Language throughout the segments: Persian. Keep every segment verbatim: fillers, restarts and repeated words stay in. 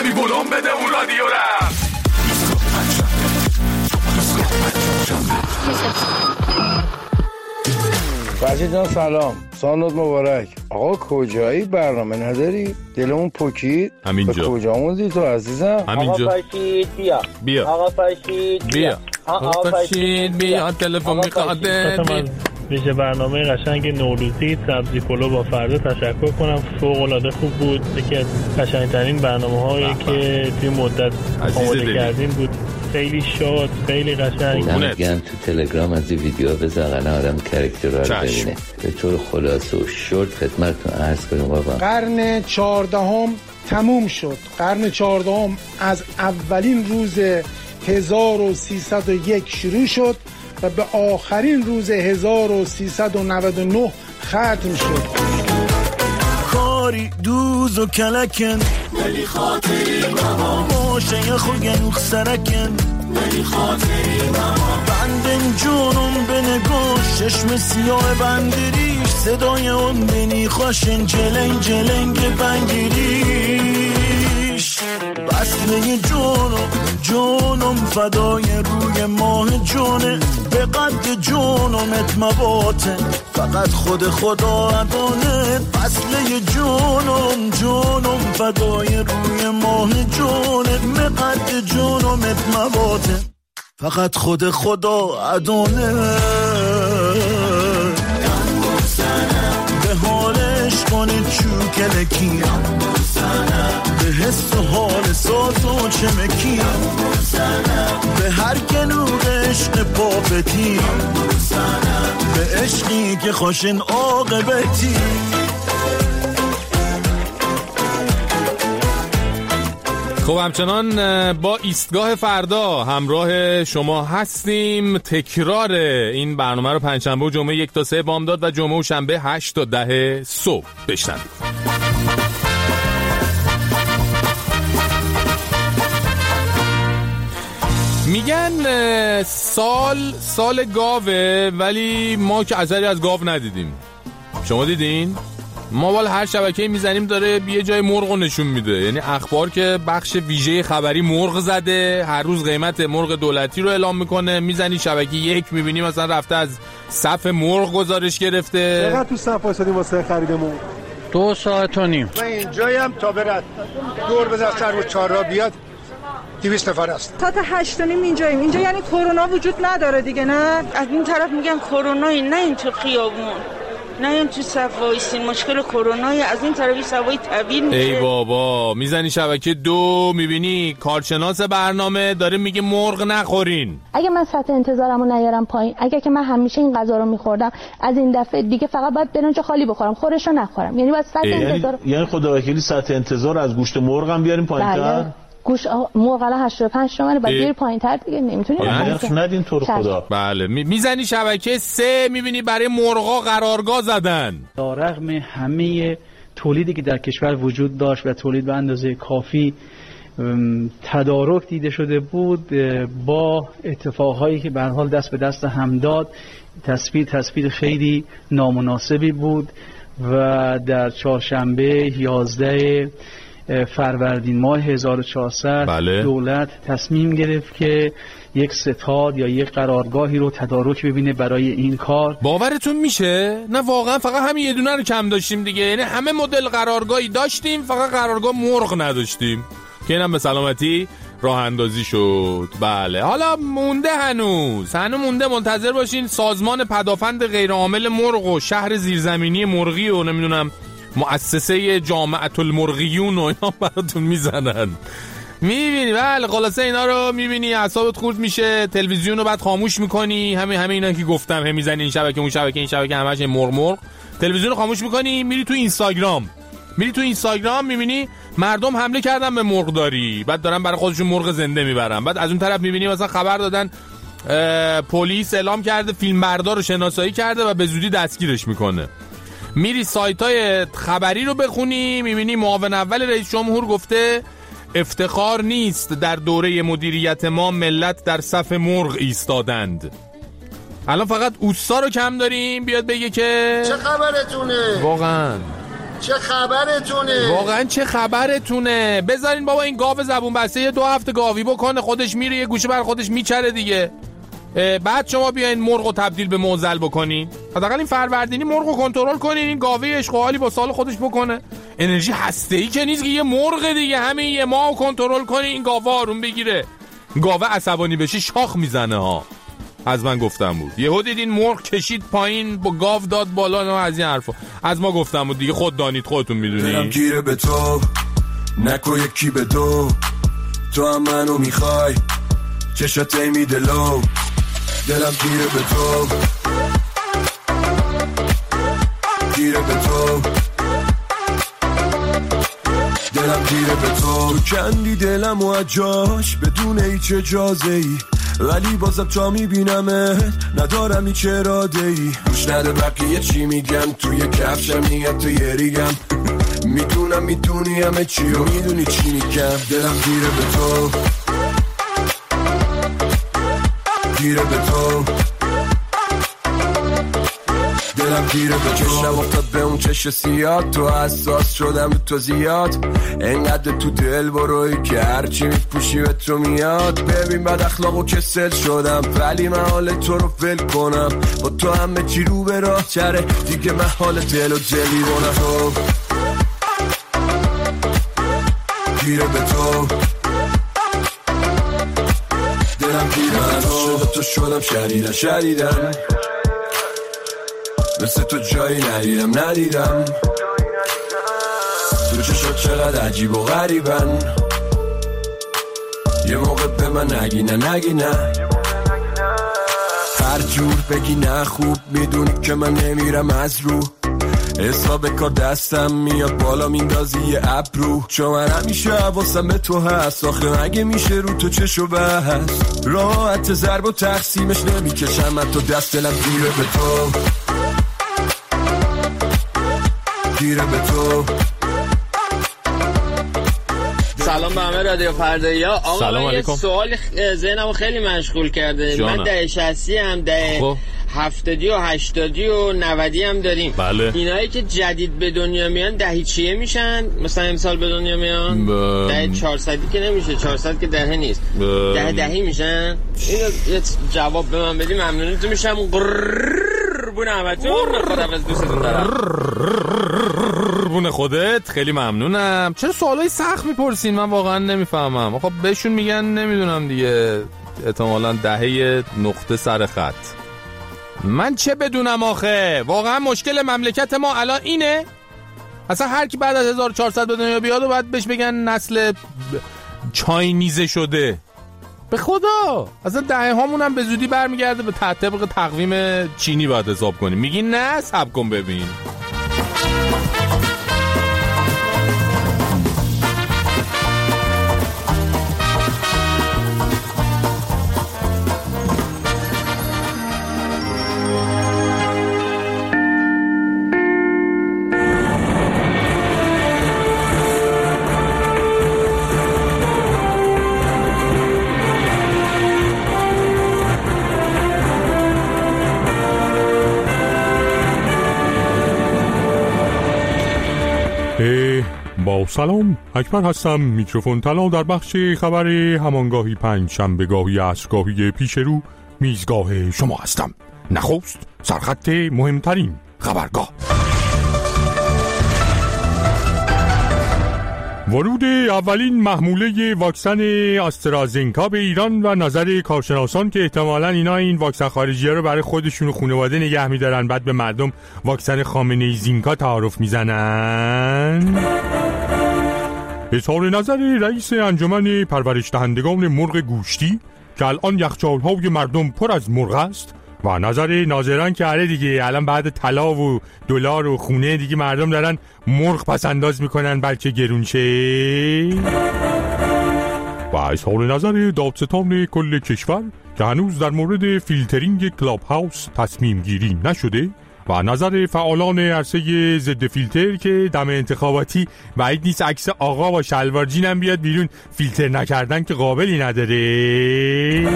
بی بلوم بده اون رادیو رم. فرشید جان سلام، سانوت مبارک. آقا کجایی؟ برنامه نداری؟ دلمون پکید. همینجا. کجا موندی تو عزیزم؟ همینجا. آقا فرشید بیا. بیا. آقا فرشید بیا. آقا فرشید بیا، تلفن میخواده. میشه برنامه قشنگ نوروزی سبزی پلو با فردا تشکر کنم. فوق العاده خوب بود. یکی از قشنگترین برنامه‌هایی که توی مدت آماده کردیم بود. خیلی شاد، خیلی قشنگ. میگم تو تلگرام از این ویدیو بذار قرار آدم کاراکترها رو ببینه. به طور خلاصه و شورت خدمتتون عرض کنم بابا. قرن چهاردهم تموم شد. قرن چهاردهم از اولین روز هزار و سیصد و یک شروع شد و به آخرین روز هزار و سیصد و نود و نه ختم شد. کاری دوز و کلکن ولی خاطری ماما موشه خوگنوخ سرکن ولی خاطری ماما بندن جونم به نگوش چشم سیاه بندریش صدای اون بینی خوشن جلنگ جلنگ بنگیریش بسله جونم جونم فدای روی ماه جونه به قد جونمت مباطن فقط خود خدا ادانه بسله جونم جونم فدای روی ماه جونه به قد جونمت مباطن فقط خود خدا ادانه به حالش کنید چوکلکی به حس و حال ساز و چمکی به هر گنوق عشق پاپتی به عشقی که خوشن عاقبتی. خب همچنان با ایستگاه فردا همراه شما هستیم. تکرار این برنامه رو پنجشنبه و جمعه یک تا سه بامداد و جمعه و شنبه هشت تا ده صبح بشنوید. میگن سال سال گاوه ولی ما که اثری از گاو ندیدیم. شما دیدین؟ ما والا هر شبکه‌ای میزنیم داره یه جای مرغ نشون میده. یعنی اخبار که بخش ویژه خبری مرغ زده، هر روز قیمت مرغ دولتی رو اعلام میکنه. میزنی شبکه یک میبینی مثلا رفته از صف مرغ گزارش گرفته. چقدر تو صف واسادیم واسه خرید مرغ؟ دو ساعت و نیم. من اینجایم تا برد دور بزن سر و چهار را بیاد دویست نفر است. تا تا هشت و نیم اینجاییم. اینجا یعنی کرونا وجود نداره دیگه نه؟ از این طرف میگن کرونایی، نه این تو خیابون، نه این تو صف وایسین مشکل کرونایی. از این طرفی سوای طبیعی میشه. ای بابا میزنی شبکه دو میبینی کارشناس برنامه داره میگه مرغ نخورین. اگه من سطح انتظارمو نیارم پایین، اگه که من همیشه این غذا رو میخوردم، از این دفعه دیگه فقط باید برنج خالی بخورم، خورشو نخورم. یعنی باید سطح انتظار یعنی خدا وکیلی سطح انتظار از گوشت مرغ هم بیاریم پایین‌تر. گوش مرغ الان هشتاد و پنج تومنه بعد بیاری پایین‌تر دیگه نمیتونی. نرخ ندین تو رو خدا. بله میزنی شبکه سه میبینی برای مرغا قرارگاه زدن. در رغم همه تولیدی که در کشور وجود داشت و تولید به اندازه کافی تدارک دیده شده بود، با اتفاقهایی که به هر حال دست به دست هم داد، تصویر تصویر خیلی نامناسبی بود و در چهارشنبه یازده فروردین ماه هزار و چهارصد بله. دولت تصمیم گرفت که یک ستاد یا یک قرارگاهی رو تدارک ببینه برای این کار. باورتون میشه؟ نه واقعا فقط همین یه دونه رو کم داشتیم دیگه. یعنی همه مدل قرارگاهی داشتیم، فقط قرارگاه مرغ نداشتیم که اینم به سلامتی راه اندازی شد. بله حالا مونده هنوز هنوز مونده. منتظر باشین سازمان پدافند غیرعامل مرغ و شهر زیرزمینی مرغی و نمیدونم مؤسسه جامعه المرغیون و اینا براتون میزنن. میبینی بله خلاصه اینا رو میبینی اعصابت خورد میشه. تلویزیون رو بعد خاموش میکنی. همه همه اینا که گفتم هم میزنی این شبکه اون شبکه این شبکه همش مرغ مرغ. تلویزیون رو خاموش میکنی میری تو اینستاگرام. میری تو اینستاگرام میبینی مردم حمله کردن به مرغداری، بعد دارن برای خودشون مرغ زنده میبرن. بعد از اون طرف میبینی مثلا خبر دادن پلیس اعلام کرده فیلمبردار رو شناسایی کرده و به زودی دستگیرش میکنه. میری سایت‌های خبری رو بخونی میبینی معاون اول رئیس جمهور گفته افتخار نیست در دوره مدیریت ما ملت در صف مرغ ایستادند. الان فقط اوستا رو کم داریم بیاد بگه که چه خبرتونه. واقعا چه خبرتونه؟ واقعا چه خبرتونه؟ بذارین بابا این گاو زبون بسته یه دو هفته گاوی بکنه، خودش میره یه گوشه بر خودش میچره دیگه. بعد شما بیاین مرغو تبدیل به موزل بکنین. حداقل این فروردینی مرغو کنترل کنین، این گاوه عشق و حالی با سال خودش بکنه. انرژی هسته‌ای که نیست که، یه مرغ دیگه، همین یه ماهو کنترل کنین این گاوه آروم بگیره. گاوه عصبانی بشی شاخ میزنه ها. از من گفتم بود. یهو دیدین مرغ کشید پایین با گاو داد بالا، نه از این حرفا. از ما گفتم بود دیگه، خود دانید خودتون میدونید. دلم گیره به تو نکو یکی به دو، تو هم منو میخوای چشات میده لو. دلم گیره به تو گیره به تو دلم گیره به تو تو کندی دلم و جاش بدون هیچ اجازه ای، ولی بازم تا میبینمت ندارم هیچ اراده ای. گوش نده بقیه چی میگن، توی کفشم نیت تو یه ریگم. میدونم میدونی همه چی و میدونی چی میگم. دلم گیره به تو گیره به تو دلم گیره به تو. چشم افتاد به اون چش سیاد، تو حساس شدم تو زیاد. انقدر تو دل بروی که هرچی میپوشی به تو میاد. ببین بد اخلاق و کسل شدم، ولی من حال تو رو ول کنم. با تو همه چی رو به راه چره دیگه، من حال دل و دلی رونم. تو گیره به تو دلم گیره به تو. تو شدم شدیدن شدیدن، مثل تو جایی ندیدم ندیدم. تو چشات چقدر عجیب و غریبن، یه موقع به من نگی نه نگی نه. هر جور بگی نه خوب میدونی که من نمیرم از رو. حساب کار دستم میاد بالا میندازی یه ابرو، چون من همیشه حواسم به تو هست. آخه مگه میشه رو تو چشو بس، راحت ضرب و تقسیمش نمیکشم من تو دست. دلم گیره به تو گیره به تو. سلام به همه رادیو فردایی ها. آقا من یه سوال ذهنمو خیلی مشغول کرده. جانا. من ده شصتی هم ده خب. هفتادی و هشتادی و نودی هم داریم. بله. اینایی که جدید به دنیا میان دهی چیه میشن؟ مثلا امسال به دنیا میان ب... ده چهارصدی که نمیشه، چهارصد که دهه نیست، ب... ده دهی میشن. اینو یه جواب به من بدی ممنونتون میشم. قربون همتون، خداحافظ، دوستتون دارم. قربون خودت، خیلی ممنونم. چرا سوالای سخت میپرسین؟ من واقعا نمیفهمم. خب بهشون میگن نمیدونم دیگه، احتمالاً دهه نقطه سر خط. من چه بدونم آخه؟ واقعا مشکل مملکت ما الان اینه؟ اصلا هر کی بعد از هزار و چهارصد به دنیا بیاد و بعد بهش بگن نسل چاینیزه شده. به خدا اصلا دهه هامون هم به زودی برمیگرده به طبق تقویم چینی باید حساب کنیم. میگی نه؟ صبر کن ببین. با سلام، اکبر هستم. میکروفون طلا در بخش خبر همانگاهی پنج شنبه گاهی عصرگاهی پیش رو میزگاه شما هستم. نخست سرخط مهمترین خبرگاه. ورود اولین محموله واکسن آسترازنکا به ایران و نظر کارشناسان که احتمالاً اینا این واکسن خارجی‌ها رو برای خودشون و خانواده نگه می‌دارن، بعد به مردم واکسن خامنه‌ای زینکا تعارف میزنن. اظهار نظر رئیس انجمن پرورش دهندگان مرغ گوشتی که الان یخچال‌های مردم پر از مرغ است و نظر ناظران که آره دیگه الان بعد طلا و دلار و خونه دیگه مردم دارن مرغ پس انداز میکنن بلکه گرون شه. و اظهار نظر دادستان کل کشور که هنوز در مورد فیلترینگ کلاب هاوس تصمیم گیری نشده و نظر فعالان عرصه ضد فیلتر که دم انتخاباتی بعید نیست عکس آقا با شلوار جین هم بیاد بیرون، فیلتر نکردن که قابلی نداره.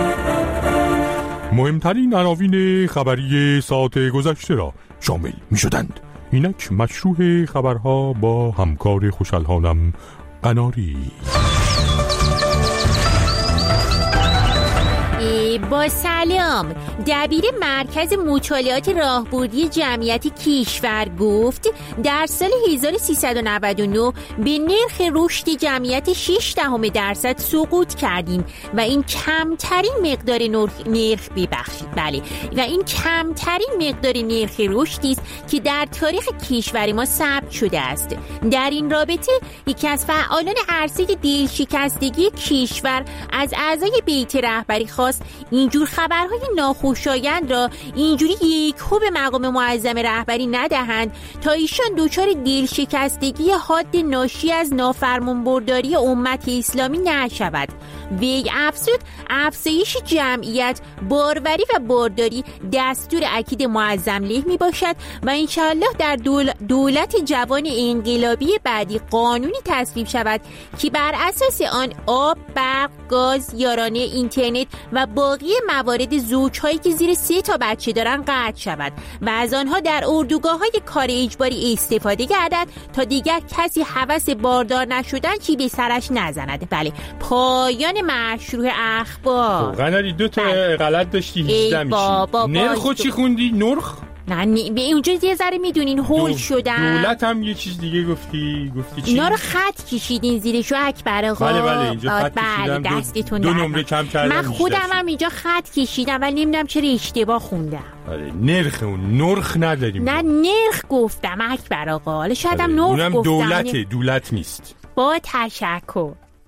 مهمترین عناوین خبری ساعت گذشته را شامل می شدند. اینک مشروع خبرها با همکار خوشحالحالم قناری. با سلام. دبیر مرکز مطالعات راهبردی جمعیت کشور گفت در سال هزار و سیصد و نود و نه به نرخ رشد جمعیت شش دهم درصد سقوط کردیم و این کمترین مقدار نرخ نرخ ببخشید بله و این کمترین مقدار نرخ رشدی است که در تاریخ کشور ما ثبت شده است. در این رابطه یکی از فعالان عرصه دلشکستگی کشور از اعضای بیت رهبری خواست اینجور خبرهای ناخوشایند را اینجوری یکهو به مقام معظم رهبری ندهند تا ایشان دچار دلشکستگی حاد ناشی از نافرمانبرداری امت اسلامی نشود. وی افزود افزایش جمعیت، باروری و بارداری دستور اکید معظم له می باشد و انشاءالله در دول دولت جوان انقلابی بعدی قانونی تصویب شود که بر اساس آن آب، برق، گاز، یارانه، اینترنت و باقی موارد زوجهایی که زیر سه تا بچه دارن قطع شود و از آنها در اردوگاه‌های کار اجباری استفاده گردد تا دیگر کسی هوس باردار نشدن چی به سرش نزند. بله، پایان مشروع اخبار. قناری دو تا غلط داشتی هجده میشی. نرخو چی خوندی؟ نرخ؟ نه به اونجا یه ذره میدونین هول شدن. دولت هم یه چیز دیگه گفتی گفتی چی؟ اینا رو خط کشیدین زیرشو اکبر آقا. بله بله اینجا خط بله کشیدم. دستتون دو, دو نمره کم کردم. من خودم هم اینجا خط کشیدم ولی نمیدونم چرا اشتباه خوندم. بله نرخ اون نرخ نداریم. نه نرخ گفتم اکبر آقا. حالا شاید هم نرخ گفتم. اونم دولته، دولت نیست. با تشکر.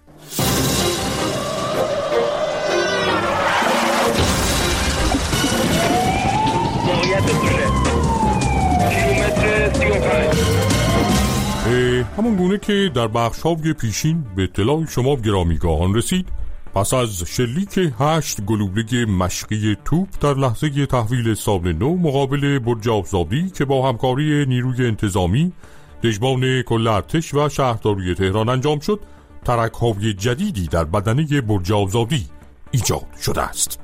همون گونه که در بخش‌های پیشین به اطلاع شما گرامیگاهان رسید، پس از شلیک هشت گلوله مشقی توپ در لحظه تحویل سال نو مقابل برج آبزادی که با همکاری نیروی انتظامی، دژبان کل ارتش و شهرداری تهران انجام شد، ترک‌های جدیدی در بدنه برج آبزادی ایجاد شده است.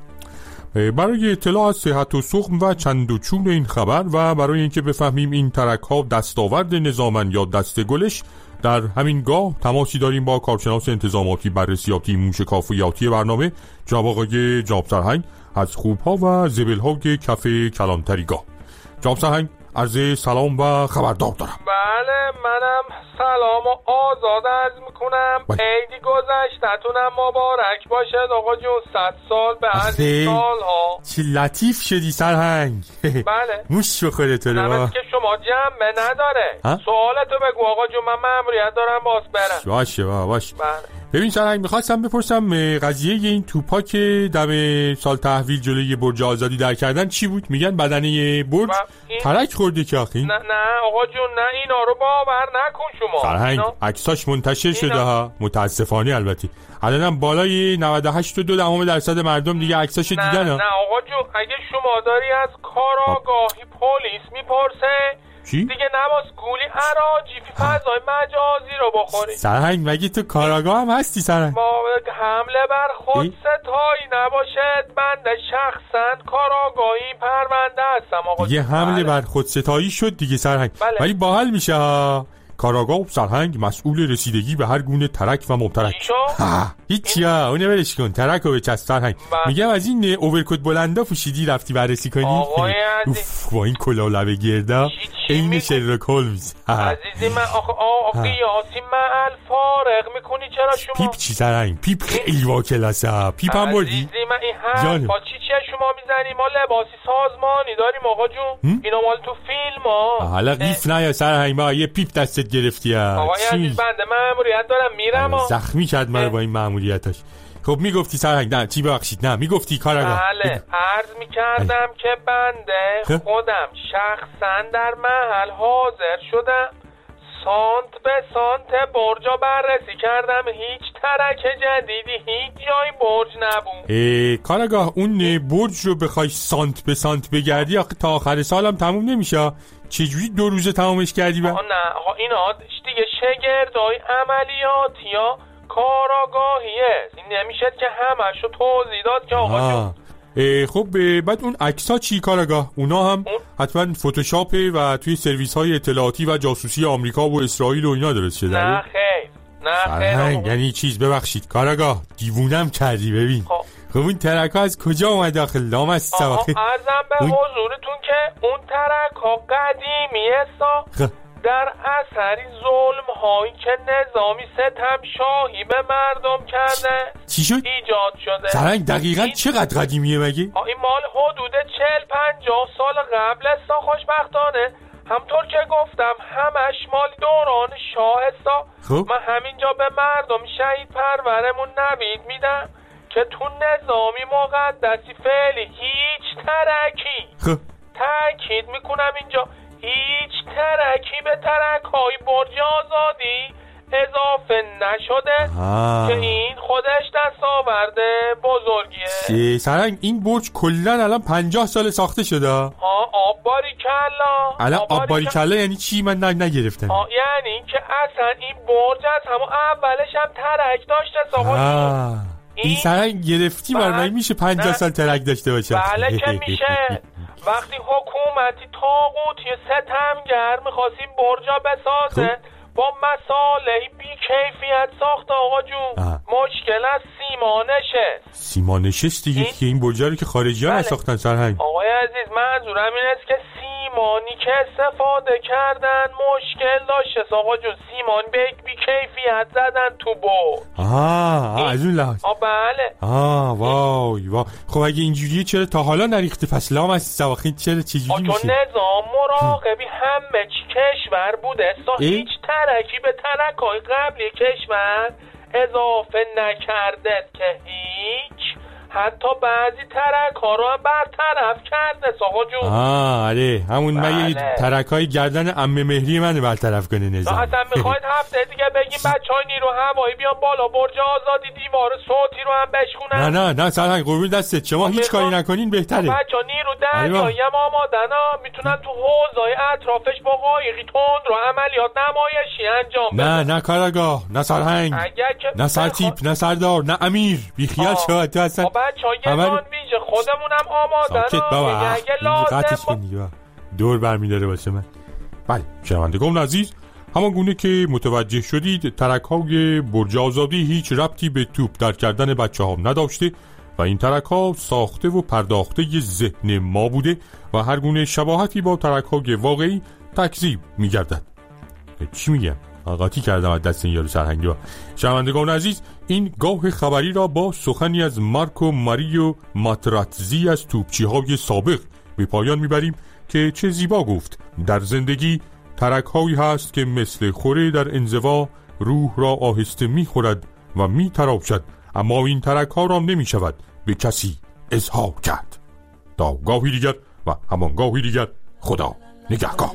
برای اطلاع از صحت و سقم و چند و چون این خبر و برای اینکه بفهمیم این ترک‌ها دستاورد نظامن یا دست گلش، در همین گاه تماسی داریم با کارشناس انتظاماتی بررسیاتی موشکافیاتی برنامه جناب آقای جناب سرهنگ از خوب‌ها و زبل‌های کف کلانتریگاه. جناب سرهنگ عرض سلام و خبردار دارم. بله منم سلام و آزاد عرض میکنم. عیدی گذشتتونم مبارک باشد آقا جون. صد سال به عرض سال ها. چی لطیف شدی سرهنگ. بله موش بخوره تو رو. نمیست که شما جمعه نداره. سوالتو بگو آقا جون، من مأموریت دارم باز برم. باشه باشه. بله ببین سرهنگ میخواستم بپرسم قضیه این توپا که دم سال تحویل جلوی برج آزادی در کردن چی بود؟ میگن بدنه برج ترک خورده که آخه. نه نه آقا جون نه اینا رو باور نکن شما. سرهنگ عکساش منتشر شده ها، متاسفانه البته. الانم بالای نود و هشت و دو دهم درصد مردم دیگه عکساش دیدن ها. نه آقا جون اگه شما داری از کاراگاهی پلیس میپرسه چی؟ دیگه نباس گولی حراجی فی فضای مجازی رو بخوری. سرهنگ مگه تو کاراگاه هم هستی سرهنگ؟ ما حمله بر خود ستایی نباشد. بنده شخصا کاراگاهی پرونده هستم آقا. دیگه حمله بر خود ستایی شد دیگه سرهنگ. بله. ولی باحال میشه ها. کاراگاه سرهنگ مسئول رسیدگی به هر گونه ترک و مبترک. هیچی ها اونه برش کن، ترک و بچست سرهنگ. میگم از این اوورکوت بلندا پوشیدی رفتی بررسی کنی؟ آقای اوف با این کلاه لبه گردا این شرلوک هولمز. عزیزی من آخه آقا قیاسی من فارغ میکنی چرا شما؟ پیپ چی سرهنگ؟ پیپ خیلی وا کلاسه. پیپ هم بردی؟ عزیزی من این حرف با چی چیه شما میزنی؟ ما لباسی سازمانی داریم آقا جون. اینا مال تو فیلم ها. حالا قیف نه یا سرهنگ ما یه پیپ دستت گرفتی ها. آقای عزیز بنده مأموریت دارم میرم ها. زخمی کرد منو با این مأموریتاش. خب میگفتی سرهنگ نه چی ببخشید نه میگفتی کاراگاه. بله عرض میکردم که بنده خودم شخصا در محل حاضر شدم، سانت به سانت برجا بررسی کردم، هیچ ترک جدیدی هیچ جای برج نبود. کاراگاه اون برج رو بخوای سانت به سانت بگردی تا آخر سالم تموم نمیشه. چجوری دو روزه تمامش کردی؟ با؟ نه آقا اینا دیگه شگردای عملیاتی یا کاراگاهیه. این نمیشه که همشو توضیح داد که آقا جون خب بعد اون عکس‌ها چی کارگاه؟ اونا هم حتما فتوشاپه و توی سرویس‌های اطلاعاتی و جاسوسی آمریکا و اسرائیل و اینا درست شده. نه خیر نه خیر یعنی چیز ببخشید کارگاه دیوونم کردی ببین. خب خب اون ترک ها از کجا اومد داخل لامست سواخه؟ عرضم به اون... حضورتون که اون ترک ها قدیمیه سا خب. در اثری ظلم هایی که نظامی ستم شاهی به مردم کرده چی شد؟ ایجاد شده. سرنگ دقیقا این... چقدر قدیمیه مگه؟ این مال حدود چهل پنجاه سال قبل است. خوشبختانه همطور که گفتم همش مال دوران شاه است. خب من همینجا به مردم شهید پرورمون نوید میدم که تو نظامی مقدسی فعلی هیچ ترکی خب تأکید میکنم اینجا هیچ ترکی به ترک های برج آزادی اضافه نشده آه. که این خودش دستاورده بزرگیه. سرنگ این برج کلن الان پنجاه سال ساخته شده. ها آب باریکلا. الان آب باریکلا یعنی چی؟ من نگرفتم. یعنی که اصلا این برج از همون اولش هم ترک داشته ساخته. این, این سرنگ گرفتی برای میشه پنجاه سال ترک داشته باشه. بله که میشه. وقتی حکومتی طاغوتی ستمگر می‌خواستیم برجا بسازه با مسائل بی کیفیت ساخت آقا جون آه. مشکل از سیما نشست. سیما نشست دیگه این... که این برجا رو که خارجی ها نساختن سرهنگ. آقای عزیز منظورم این است که سیمانی که استفاده کردن مشکل داشت آقا جون. سیمان به بی کیفیت زدن تو برج. آه از اون لحاظ. آه بله. آه وای وای. خب اگه اینجوریه چرا تا حالا نریخته پس لام از سواخین چرا چجوری میشه؟ چون نظام مراقبی همه چی کشور بوده هیچ ترکی به ترکای قبلی کشور اضافه نکرده که هیچ حتی بعضی ترک ها رو هم برطرف کرده ساقا جون. آه آره همون مگه ترک های گردن عمه مهری منو برطرف کنه نظام. اصلا میخواید هفته دیگه بگیم بچه های نیرو هوایی بیان بالا برج آزادی دیوار صوتی رو هم بشکنن؟ نه نه نه سرهنگ قربون دستت شما هیچ کاری نکنین بهتره. بچه ها نیرو دریایی هم آمادن ها میتونن تو حوضای اطرافش با قایقی تند رو عملیات نمایشی انجام بدن. نه نه کارگاه نه سرهنگ نه سرتیپ نه سردار نه امیر بیخیال شو تو اصلا بچه ها یه دان ویژه خودمونم آمادن ها اگه لازم دور برمیداره واسه من. بله شنوندگان عزیز همان گونه که متوجه شدید ترک های برج آزادی هیچ ربطی به توپ در کردن بچه ها نداشته و این ترک ها ساخته و پرداخته ی ذهن ما بوده و هر گونه شباهتی با ترک های واقعی تکذیب میگردد. چی میگم؟ آقاتی کردم از دست این یارو سرهنگی ها. شنوندگان عزیز این گاه خبری را با سخنی از مارکو ماریو ماتراتزی از توپچی های سابق به پایان میبریم که چه زیبا گفت در زندگی ترک هایی هست که مثل خوره در انزوا روح را آهسته میخورد و میتراشد اما این ترک ها را نمیشود به کسی اظهار کرد. تا گاهی دیگر و همان گاهی دیگر خدا نگهدار.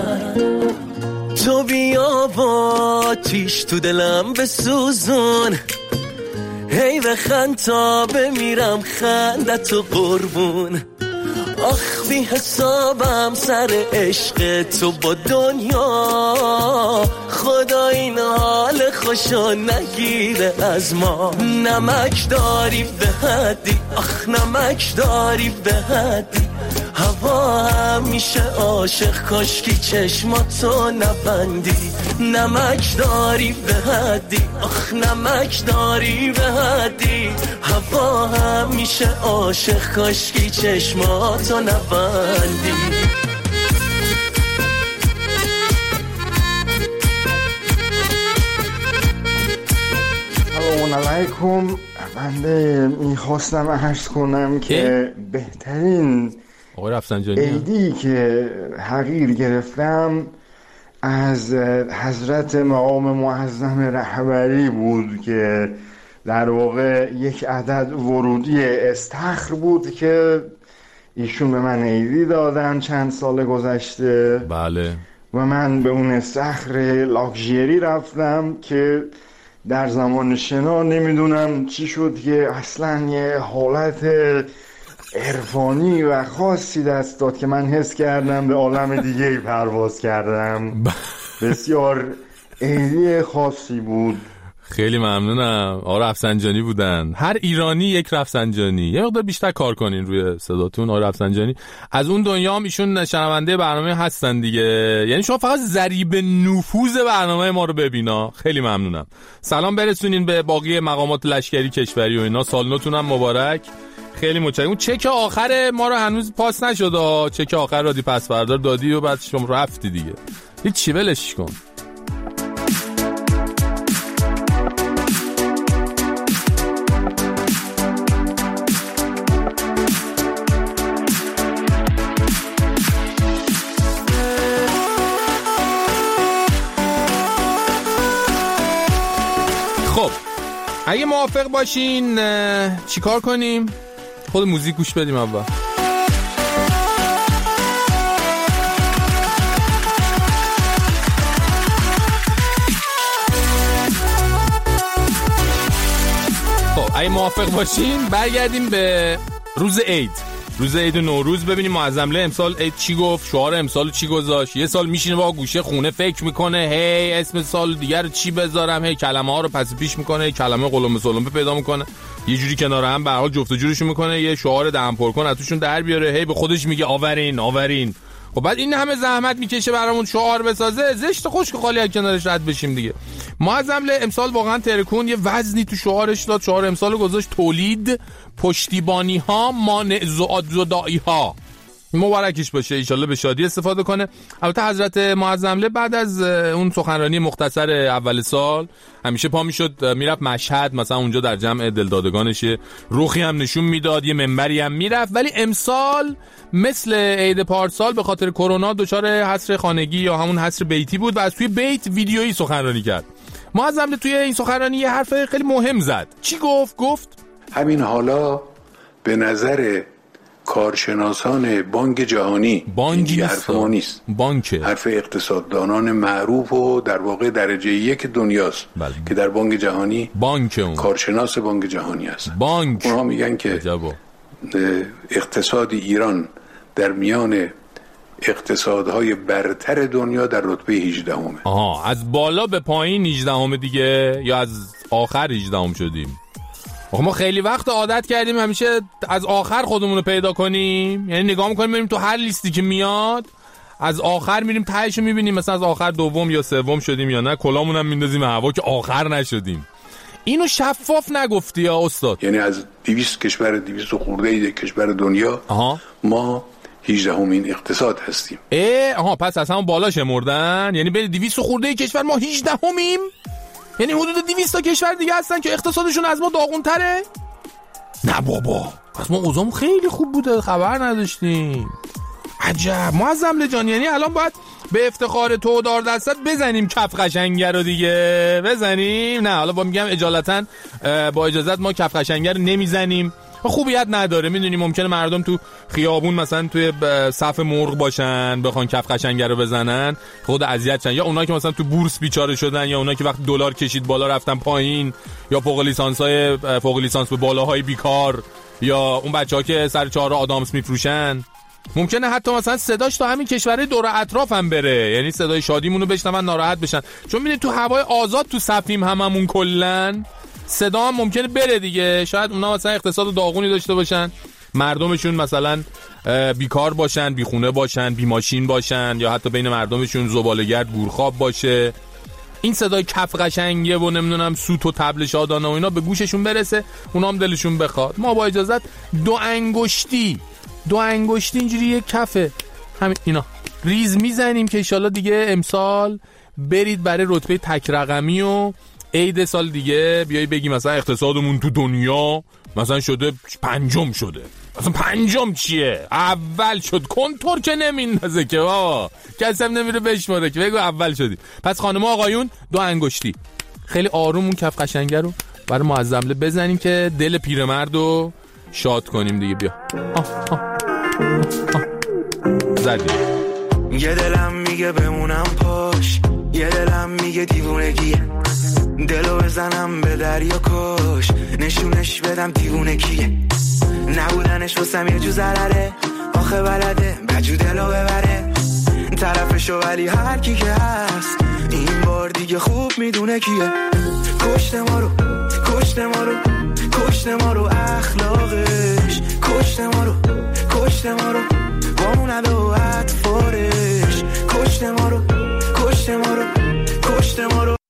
تو بیا با تیش تو دلم بسوزون هی بخند تا بمیرم خندت و قربون آخ بی حسابم سر عشق تو با دنیا خدا این حال خوشو نگیره از ما نمک داری به حدی آخ نمک داری به حدی هوا همیشه عاشق کاشکی چشماتو نبندی نمک داری به حدی آخ نمک داری به حدی هوا همیشه عاشق کاشکی چشماتو نبندی. سلام علیکم. بنده میخواستم عرض کنم که بهترین عیدی که حقیر گرفتم از حضرت مقام معظم رهبری بود که در واقع یک عدد ورودی استخر بود که ایشون به من عیدی دادن چند سال گذشته. بله. و من به اون استخر لاکچری رفتم که در زمان شنا نمیدونم چی شد که اصلا یه حالت عرفانی و خاصی دست داد که من حس کردم به عالم دیگه پرواز کردم. بسیار عیدی خاصی بود. خیلی ممنونم. آقا رفسنجانی بودن. هر ایرانی یک رفسنجانی. یه مقدار بیشتر کار کنین روی صداتون. آقا رفسنجانی از اون دنیا هم ایشون شنونده برنامه هستن دیگه. یعنی شما فقط ضریب نفوذ برنامه ما رو ببینا. خیلی ممنونم. سلام برسونین به باقی مقامات لشکری کشوری و اینا. سال نوتون هم مبارک. خیلی متشکرم. اون چک آخر ما رو هنوز پاس نشد. چک آخر رادی پس بردار دادی و بعد شما رفتی دیگه. هیچ چی ولش کن. خب اگه موافق باشین چیکار کنیم؟ خود موزیک گوش بدیم اول. خب اگه موافق باشین برگردیم به روز عید. روز عید نوروز ببینیم معظمله امسال عید چی گفت، شعار امسال چی گذاشت. یه سال میشینه با گوشه خونه فکر میکنه هی اسم سال دیگر چی بذارم، هی کلمه ها رو پس پیش میکنه، هی کلمه قلمبه سلمبه پیدا میکنه، یه جوری کنار هم به هر حال جفت و جورشون میکنه، یه شعار دهن پر کن ازشون در بیاره، هی به خودش میگه آورین آورین. خب بعد این همه زحمت میکشه برامون شعار بسازه، زشت خشک خالی از کنارش رد بشیم دیگه. معظمله امسال واقعا ترکون یه وزنی تو شعارش داد. شعار امسال گذاشت تولید پشتیبانی ها مانع زدائی ها. مبارکش باشه، ان شاءالله به شادی استفاده کنه. البته حضرت معظمله بعد از اون سخنرانی مختصر اول سال همیشه پا میشد میرفت مشهد، مثلا اونجا در جمع دلدادگانش روخی هم نشون میداد، یه منبری هم میرفت. ولی امسال مثل عید پارسال به خاطر کرونا دچار حصر خانگی یا همون حصر بیتی بود و از توی بیت ویدیویی سخنرانی کرد. معظمله توی این سخنرانی یه حرف خیلی مهم زد. چی گفت؟ گفت همین حالا به نظر کارشناسان بانک جهانی بانک حرف ما نیست، بانک حرف اقتصاددانان معروف و در واقع درجه یک دنیاست بله. که در بانک جهانی بانک اون. کارشناس بانک جهانی هست. بانک اونها میگن که عجبا. اقتصاد ایران در میان اقتصادهای برتر دنیا در رتبه هجدهمه. آها، از بالا به پایین هجدهم دیگه یا از آخر هجدهم شدیم؟ ما خیلی وقت عادت کردیم همیشه از آخر خودمون رو پیدا کنیم، یعنی نگاه میکنیم بریم تو هر لیستی که میاد از آخر میریم تهش رو میبینیم مثلا از آخر دوم یا سوم شدیم یا نه، کلامون هم میندازیم هوا که آخر نشدیم. اینو شفاف نگفتی یا استاد؟ یعنی از دویست کشور دویست خورده کشور دنیا آها. ما هجدهمین اقتصاد هستیم. اه آها، پس از همون بالا شمردن، یعنی بین دویست خورده کشور ما هجدهمیم. یعنی حدود دویست تا کشور دیگه هستن که اقتصادشون از ما داغون تره؟ نه بابا، پس ما اوضاعمون خیلی خوب بوده خبر نداشتیم. عجب معظمله جان، یعنی الان باید به افتخار تو دار دستت بزنیم کف قشنگه رو دیگه بزنیم؟ نه حالا با میگم اجالتا با اجازت ما کف قشنگه رو نمیزنیم، خوبیت نداره. میدونی ممکنه مردم تو خیابون مثلا توی صف مرغ باشن بخوان کف قشنگه رو بزنن، خود اذیت شن، یا اونایی که مثلا تو بورس بیچاره شدن، یا اونایی که وقت دلار کشید بالا رفتن پایین، یا فوق لیسانسای فوق لیسانس به بالاهای بیکار، یا اون بچه‌ها که سر چهار آدامس میفروشن. ممکنه حتی مثلا صداش تا همین کشورهای دور اطراف هم بره، یعنی صدای شادیمونو بشنون ناراحت بشن، چون میدونی تو هوای آزاد تو صفیم هممون کلن صدا هم ممکنه بره دیگه. شاید اونا مثلا اقتصاد داغونی داشته باشن، مردمشون مثلا بیکار باشن، بی خونه باشن، بی ماشین باشن، یا حتی بین مردمشون زباله‌گرد گورخواب باشه. این صدای کف قشنگه و نمیدونم سوت و طبل شادانه و اینا به گوششون برسه، اونا هم دلشون بخواد. ما با اجازت دو انگشتی دو انگشتی اینجوری یک کفه همین اینا ریز میزنیم که انشالله دیگه امسال برید برای رتبه تک رقمی و عید سال دیگه بیایی بگی مثلا اقتصادمون تو دنیا مثلا شده پنجم شده. مثلا پنجم چیه؟ اول شد. کنتور که نمیندازه که بابا، کسی هم نمیره بشماره که بگو اول شدی. پس خانم آقایون دو انگشتی خیلی آروم اون کف قشنگه رو برای معظمله بزنیم که دل پیرمرد رو شاد کنیم دیگه. بیا آه آه آه. زدیم. یه دلم میگه بمونم پاش، یه دلم میگه دیوونگیه، دلو بزنم به دریا کش، نشونش بدم دیوونه کیه، نبودنش واسم یه جو ضرره، آخه بلده بجو دلو ببره طرفشو، ولی هر کی که هست این بار دیگه خوب میدونه کیه. کشت ما رو کشت ما رو کشت ما رو اخلاقش، کشت ما رو کشت ما رو با اون ادا و اطفارش، کشت ما رو کشت ما رو کشت ما رو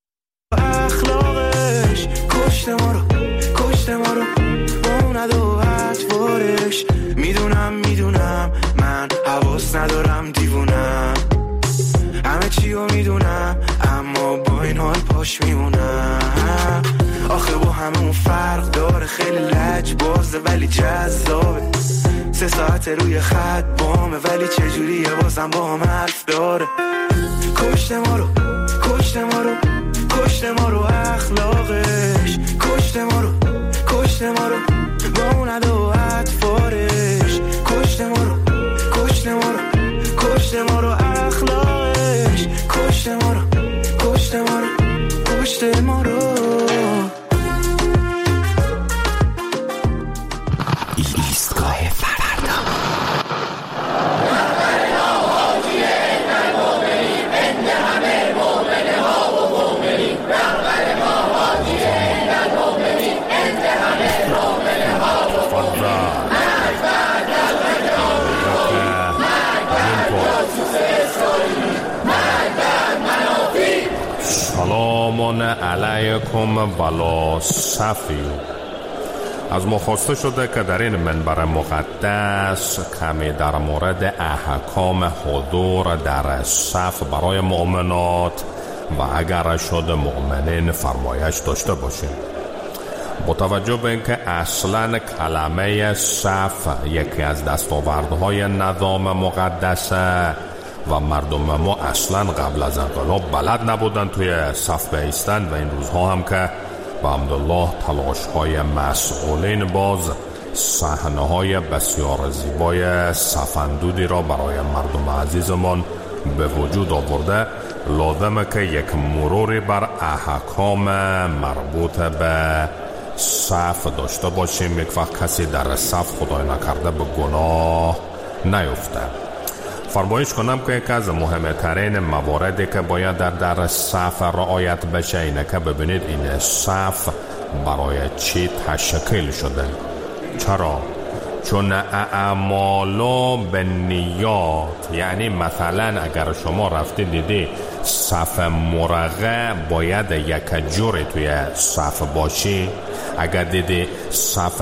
اخلاقش، کشت ما رو کشت ما رو با اون ادا و اطفارش. میدونم میدونم من حواس ندارم دیوونم، همه چی رو میدونم اما با این حال پاش میمونم. آخه با همون فرق داره، خیلی لج بازه ولی جذابه، سه ساعت روی خط بامه ولی چجوریه بازم با هم حرف داره. کشت ما رو کشت ما رو کشت ما رو اخلاقش، کشت ما رو کشت ما رو با اون ادا و اطفارش، کشت ما رو کشت ما رو کشت ما رو اخلاقش، کشت ما رو کشت ما رو کشت ما رو. ایستگاه فردا. سلام علیکم ولا صفی. از ما خواسته شده که در این منبر مقدس کمی در مورد احکام حضور در صف برای مؤمنات و اگر شد مؤمنین فرمایش داشته باشیم. با توجه به اینکه اصلا کلمه صف یکی از دستاوردهای نظام مقدسه و مردم ما اصلا قبل از انقلاب بلد نبودن توی صف بایستند و این روزها هم که و الحمدلله تلاش های مسئولین باز صحنه های بسیار زیبای صفندودی را برای مردم عزیزمان به وجود آورده، لازمه که یک مروری بر احکام مربوط به صف داشته باشیم. یک وقت کسی در صف خدای نکرده به گناه نیفته. فرمایش کنم که یکی از مهمترین مواردی که باید در در صف رعایت بشه اینه که ببینید این صف برای چی تشکیل شده. چرا؟ چون اعمالو به نیات، یعنی مثلا اگر شما رفتی دیدی صف مرقه باید یک جوری توی صف باشی، اگر دیدی صف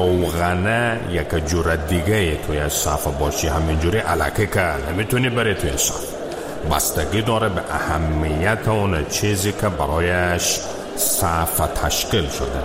روغنه یک جور دیگه توی صف باشی، همینجوری الکی که نمیتونی بری توی صف. بستگی داره به اهمیت اون چیزی که برایش صف تشکیل شده.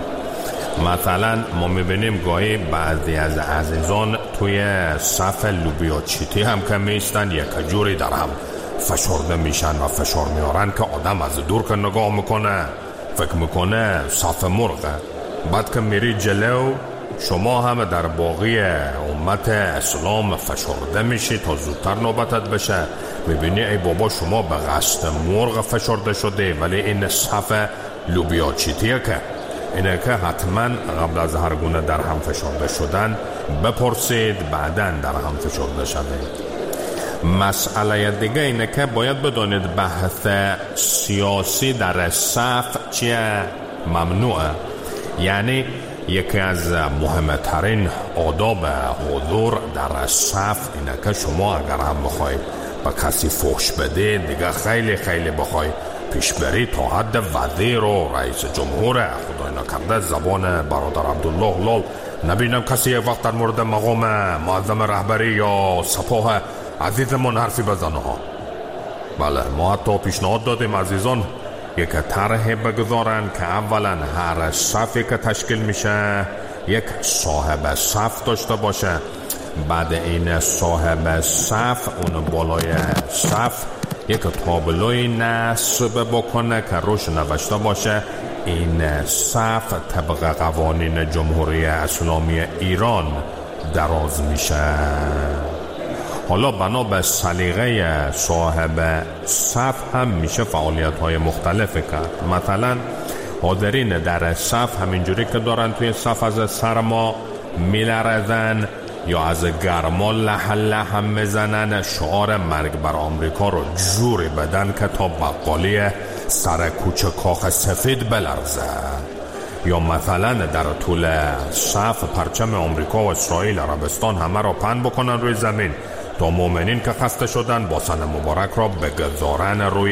مثلا ما میبینیم گاهی بعضی از عزیزان توی صف لوبیا چیتی هم که میستن یک جوری در هم فشرده میشن و فشار میارن که آدم از دور که نگاه میکنه فکر میکنه صف مرغه. بعد که میری جلو شما هم در باقی امت اسلام فشرده میشی تا زودتر نوبتت بشه، میبینی ای بابا شما به قصد مرغ فشرده شده، ولی این صف لوبیا چیتیه که اینه که حتما قبل از هر گونه در هم فشرده شدن بپرسید بعداً در هم فشرده شده. مسئله دیگه اینه که باید بدونید بحث سیاسی در صف چیه؟ ممنوعه. یعنی یکی از مهمترین آداب حضور در صف اینه که شما اگر هم بخوای با کسی فحش بده دیگه خیلی خیلی بخوای پیش بری تا حد وزیر و رئیس جمهور، خدای نکرده زبان برادر عبدالله لال نبینم کسی یک وقت در مورد مقام معظم رهبری یا سپاه عزیزمون حرفی بزنه ها. بله ما حتی پیشنهاد دادیم عزیزان یک طرح بگذارن که اولا هر صفی که تشکیل میشه یک صاحب صف داشته باشه، بعد این صاحب صف اون بالای صف یک تابلوی نصب بکنه که روش نوشته باشه این صف طبق قوانین جمهوری اسلامی ایران دراز میشه. حالا بنا به سلیقه صاحب صف هم میشه فعالیت های مختلفی کرد. مثلا حاضرین در صف همینجوری که دارن توی صف از سرما میلرزن یا از گرما لح لح میزنن، شعار مرگ بر آمریکا رو جوری بدن که تا بقالی سر کوچه کاخ سفید بلرزه. یا مثلا در طول صف پرچم آمریکا و اسرائیل عربستان همه را پهن بکنن روی زمین تا مؤمنین که خسته شدن با سن مبارک را بگذارن روی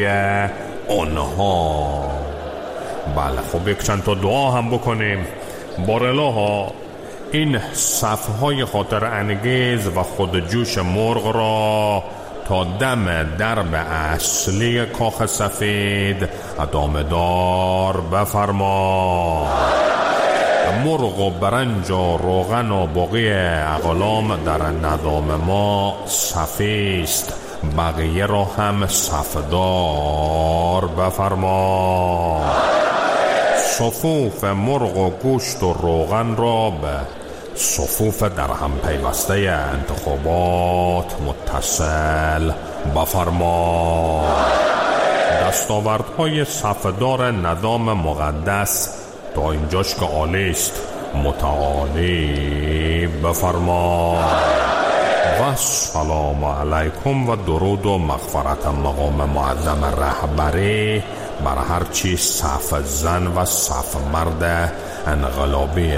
آنها. بله خب یک چند تا دعا هم بکنیم. بارالله این صفهای خاطر انگیز و خودجوش مرغ را تا دم درب اصلی کاخ سفید ادامه دار بفرما. مرغ و برنج و روغن و باقی اقلام در نظام ما صفیست، بقیه را هم صفدار بفرما. صفوف مرغ و گوشت و روغن را به صفوف در هم پیوسته انتخابات متصل بفرما. دستاوردهای صفدار نظام مقدس تا اینجاش که عالی است متعالی بفرما. و سلام علیکم و درود و مغفرت مقام معظم رهبری بر هرچی صف زن و صف مرد انقلابی.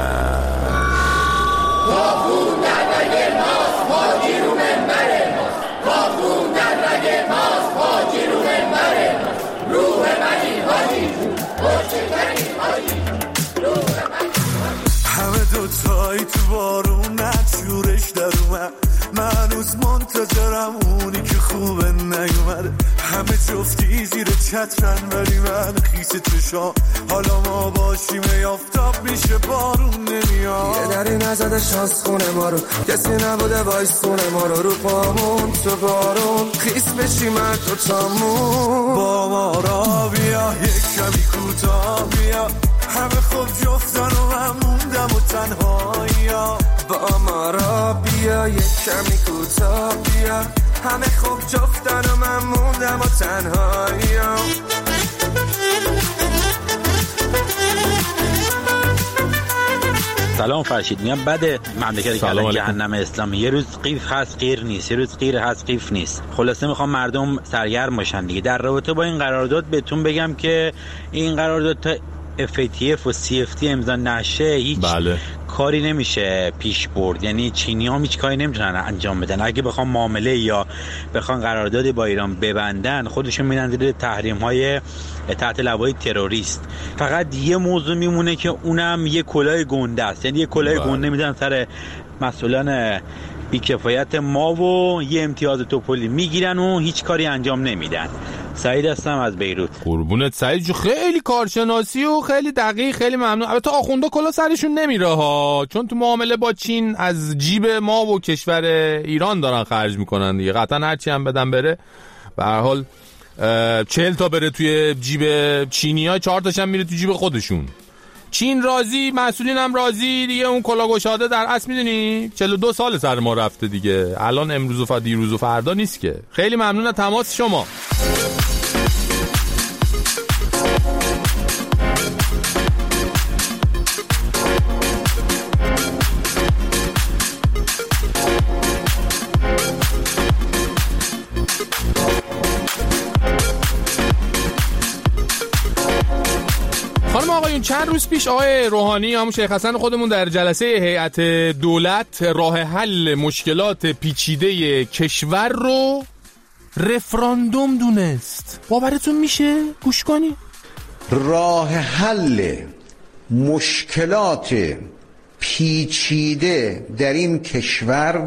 کافون در رگ ماست، حاجی رو منبر ماست. کافون در رگ ماست، حاجی رو منبر ماست. روح منی حاجی جون، بچه حاجی روح منی. همه دوتایی تو بارون نچورش در اومد، من هنوز منتظرم اونی که خوبه نیومده. همه جفتی زیر چترن ولی من خیس چشام، حالا ما باشیم یافتاب میشه بارون نمیاد. یه دری نزده شانس خونه ما رو، کسی نبوده وایستونه ما رو. رو پامون تو بارون خیس بشیم من تو تامون. با ما را بیا یک کمی کوتاه بیا، همه خوب جفتن و من موندم و تنهایی. با ما را بیا یک کمی کوتاه بیا، همه خوب جفتن و من موندم و تنهایی. سلام فرشید، میگم بده مملکت که الان جهنم اسلامی، یه روز قیف هست غیر نیست، یه روز غیر هست قیف نیست. خلاصه میخوام مردم سرگرم باشن دیگه. در رابطه با این قرارداد بهتون بگم که این قرارداد تا اف ای تی اف و سی اف تی امضا نشه هیچ بله. کاری نمیشه پیش برد. یعنی چینی ها هیچ کاری نمیتونن انجام بدن. اگه بخوام معامله یا بخوان قرارداد با ایران ببندن، خودشون میرن زیر تحریم های تحت لوای تروریست. فقط یه موضوع میمونه که اونم یه کلاه گنده است. یعنی یه کلاه گنده میدن سر مسئولان بیکفایت ما و یه امتیاز توپلی میگیرن و هیچ کاری انجام نمیدن. سعید هستم از بیروت. قربونت سعید جو، خیلی کارشناسی و خیلی دقیق، خیلی ممنون. البته آخوندا کلا سرشون نمیره ها، چون تو معامله با چین از جیب ما و کشور ایران دارن خرج میکنن دیگه. قطعا هرچی هم بدن بره، به هر حال چهل تا بره توی جیب چینی‌ها، چهار تاش هم میره تو جیب خودشون. چین راضی، مسئولین هم راضی دیگه. اون کلا گشاده در اصل میدونی چهل و دو سال سر ما رفته دیگه. الان امروز و دیروز و فردا نیست که. خیلی ممنون از تماس شما. خانم آقایون، چند روز پیش آقای روحانی همون شیخ حسن خودمون در جلسه هیئت دولت راه حل مشکلات پیچیده کشور رو رفراندوم دونست. باورتون میشه؟ گوش کنی. راه حل مشکلات پیچیده در این کشور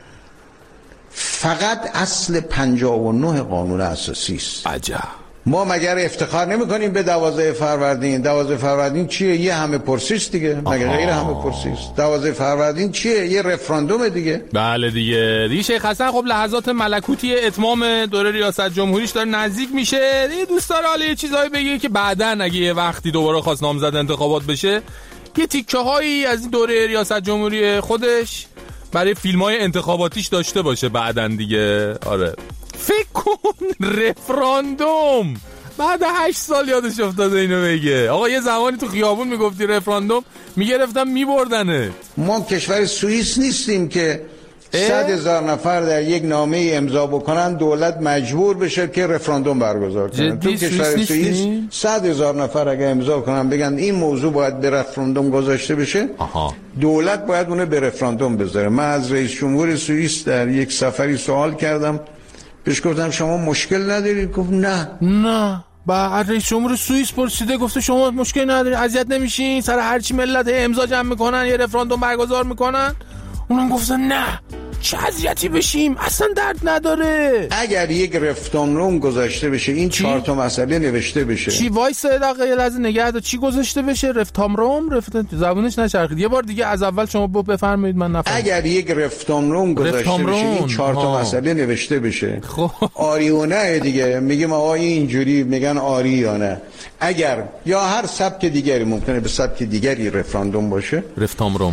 فقط اصل پنجاه و نه قانون اساسی است. عجب. ما مگر افتخار نمی کنیم به دوازده فروردین؟ دوازده فروردین چیه؟ یه همه پرسیست دیگه. مگر غیر همه پرسیست؟ دوازده فروردین چیه؟ یه رفراندوم دیگه. بله دیگه. دیگه شیخ حسن خب لحظات ملکوتی اتمام دوره ریاست جمهوریش داره نزدیک میشه. دیگه دوست داره حالا یه چیزایی بگه که بعداً اگه یه وقتی دوباره خواست نامزد انتخابات بشه، یه تیکه هایی از این دوره ریاست جمهوری خودش برای فیلم‌های انتخاباتیش داشته باشه بعداً دیگه. آره. فکر کن رفراندوم بعد هشت سال یادش افتاده اینو بگه. آقا یه زمانی تو خیابون میگفتی رفراندوم میگرفتم میبردنه. ما کشور سوئیس نیستیم که صد هزار نفر در یک نامه امضا بکنن دولت مجبور بشه که رفراندوم برگزار کنه. تو کشور سوئیس صد هزار نفر اگه امضا کنن بگن این موضوع باید به رفراندوم گذاشته بشه، آها. دولت باید اونو به رفراندوم بذاره. من از رئیس جمهور سوئیس در یک سفری سوال کردم، بهش گفتم شما مشکل ندارید؟ گفت نه نه. بعد رئیس جمهور سوئیس پرسیده گفته شما مشکل ندارید، اذیت نمیشین سر هر چی ملت امضا جمع میکنن یه رفراندوم برگزار میکنن؟ اونم گفتن نه چه اذیتی بشیم اصلا درد نداره. اگر یک رفراندوم گذاشته بشه این چهار تا مسئله نوشته بشه. چی وایس دقیقه یه لحظه نگه دار. چی گذاشته بشه؟ رفراندوم رفت زبونش نچرخید. یه بار دیگه از اول شما بفرمایید من نفهمیدم. اگر یک رفراندوم گذاشته بشه این چهار تا مسئله نوشته بشه. خب آری و نه دیگه میگیم آقا اینجوری میگن آری یا نه. اگر یا هر سبک دیگری ممکنه به سبک دیگری رفراندوم باشه. رفراندوم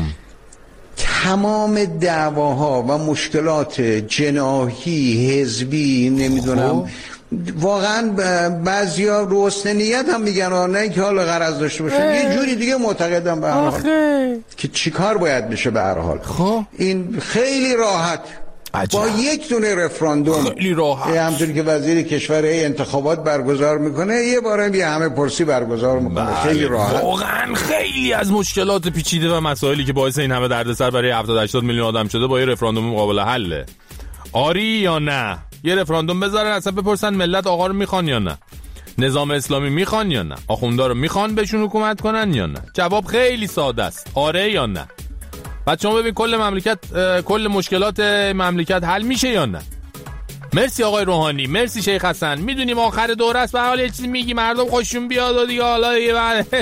تمام دعواها و مشکلات جناحی حزبی نمیدونم واقعا بعضیا روسن نیت هم میگن نه که حالا غرض داشته باشه یه جوری دیگه معتقدم به هر حال که چیکار باید بشه به هر حال. این خیلی راحت عجب. با یک دونه رفراندوم خیلی راحت همونطوری که وزیر کشور انتخابات برگزار میکنه یه بارم یه همه پرسی برگزار میکنه. بله. خیلی راحت. واقعا خیلی از مشکلات پیچیده و مسائلی که باعث این همه دردسر برای هفتاد هشتاد میلیون آدم شده با یه رفراندوم قابل حله. آری یا نه؟ یه رفراندوم بذارن اصلا بپرسن ملت آقا رو میخوان یا نه، نظام اسلامی میخوان یا نه، آخوندا رو میخوان بهشون حکومت کنن یا نه. جواب خیلی ساده است، آره یا نه. بعد شما ببین کل مملکت کل مشکلات مملکت حل میشه یا نه. مرسی آقای روحانی، مرسی شیخ حسن. میدونیم آخر دوره است به حال یه چیزی میگی مردم خوششون بیاد و دیگه حالا دیگه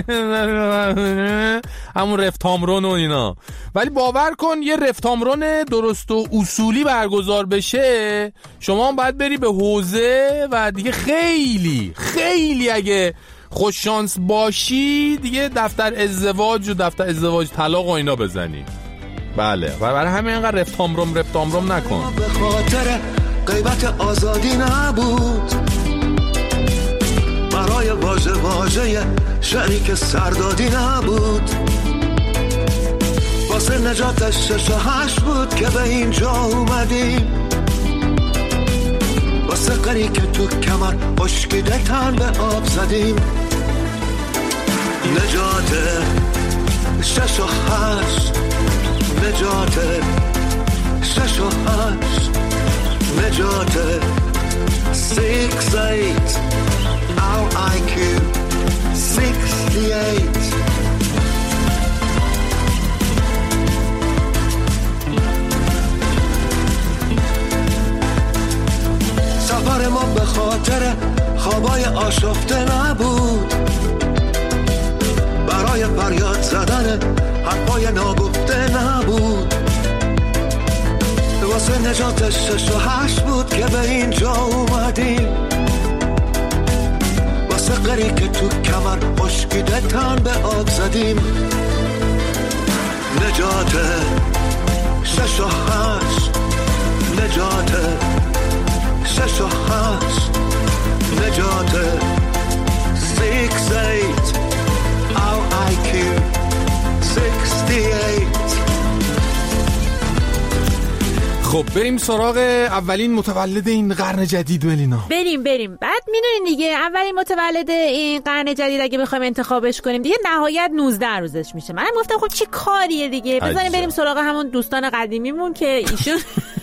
همون رفتامرون و اینا. ولی باور کن یه رفتامرون درست و اصولی برگزار بشه شما هم باید بری به حوزه و دیگه خیلی خیلی اگه خوش شانس باشی دیگه دفتر ازدواج و دفتر ازدواج طلاق و اینا بزنی. بله و برای همین اینقدر رفتامرم رفتامرم نکن. به خاطر غیبت آزادی نبود برای واژه واژه شعری که سردادی نبود واسه نجات شش و هشت بود که به اینجا اومدیم واسه قری که تو کمر خشکیده تن به آب زدیم نجات شش و هشت نجات شش و هشت نجات six eight our آی کیو sixty eight سفر ما به خاطر خوابای آشفته نبود برای فریاد زدن حرفای ناگفته نبود واسه نجات شش و هشت بود که به اینجا اومدیم واسه قری که تو کمر خشکیده تن به آب زدیم نجات شش و هشت نجات شش و هشت نجات six eight our آی کیو sixty eight. خب بریم سراغ اولین متولد این قرن جدید ولینا. بریم بریم. بعد میدونین دیگه اولین متولد این قرن جدید اگه بخوایم انتخابش کنیم دیگه نهایت نوزده روزش میشه. منم گفتم خب چی کاریه دیگه بزنیم بریم سراغ همون دوستان قدیمیمون که ایشون